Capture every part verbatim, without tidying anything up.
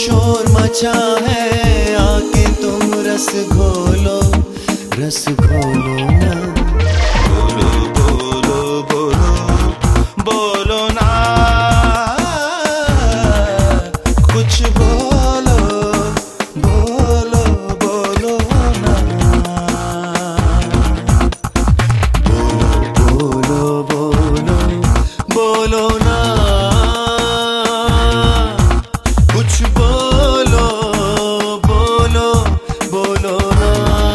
शोर मचा है, आके तुम रस घोलो, रस घोलो ना। बोलो बोलो बोलो बोलो ना, कुछ बोलो बोलो बोलो ना। बोलो बोलो बोलो ना, कुछ बोलो बोलो बोलो ना।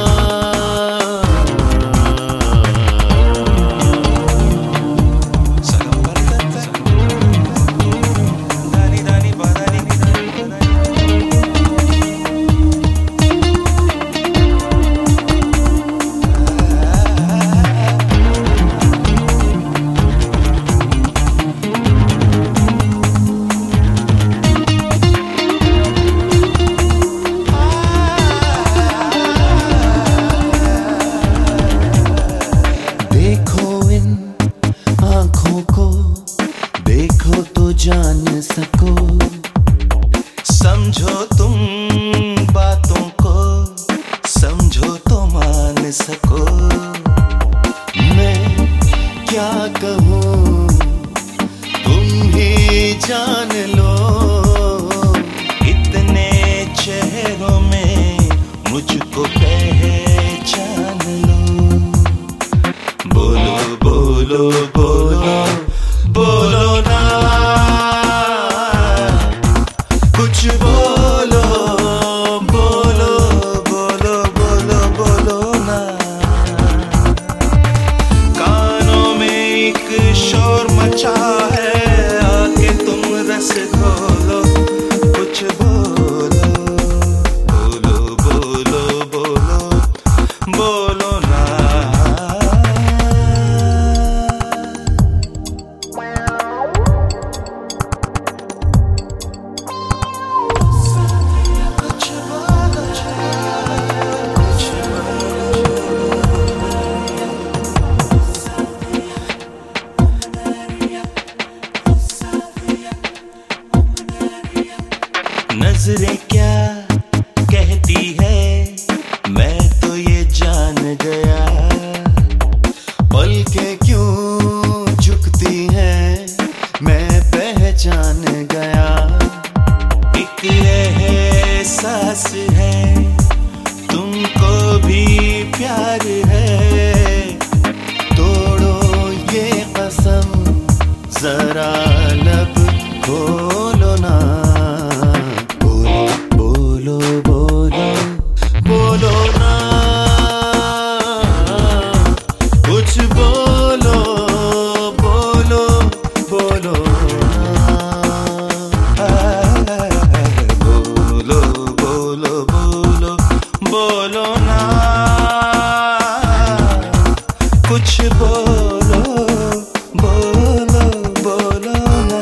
देखो तो जान सको, समझो तुम बातों को, समझो तो मान सको। मैं क्या कहूँ तुम ही जान लो, इतने चेहरों में मुझको पहचान लो। बोलो बोलो बोलो बोलो ना, कुछ बोलो बोलो बोलो बोलो बोलो ना। कानों में एक शोर मचा है, आके तुम रस घोलो, कुछ बोलो बोलो बोलो बोलो बोलो ना। नजरें क्या कहती है, मैं तो ये जान गया। पलकें क्यों झुकती हैं, मैं पहचान गया। एक एहसास है, तुमको भी प्यार है। तोड़ो ये कसम, जरा लब खोलो ना। बोलो बोलो बोलो ना, कुछ बोलो बोलो बोलो ना। बोलो बोलो बोलो बोलो ना, कुछ बोलो बोलो बोलो ना।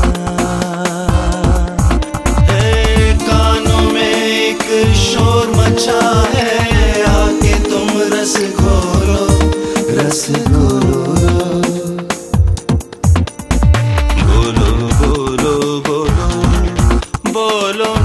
शोर मचा है, आके तुम रस घोलो, रस घोलो। बोलो बोलो बोलो बोलो